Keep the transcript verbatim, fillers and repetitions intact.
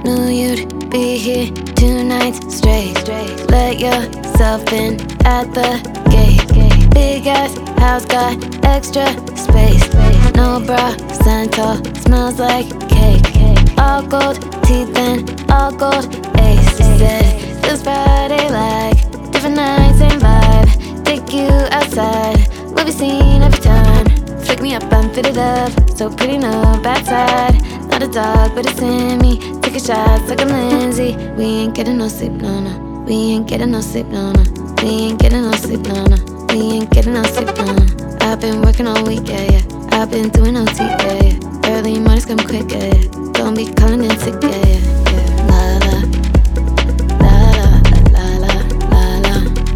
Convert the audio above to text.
Knew you'd be here two nights straight. Let yourself in at the gate. Big ass house got extra space. No bra, Santal, smells like cake. All gold teeth and all gold ace. Said feels Friday like different nights, same vibe. Take you outside, we'll be seen every time. Flick me up, I'm fitted up, so pretty, no bad side. Not a dog, but it's in me. Take a shot like I'm Lindsay. We ain't getting no sleep, no, no. We ain't getting no sleep, no, no. We ain't getting no sleep, no, no. We ain't getting no sleep, no, no. I've been working all week, yeah, yeah. I've been doing O T, yeah, yeah. Early mornings come quick, yeah, yeah. Don't be calling in sick, yeah, yeah.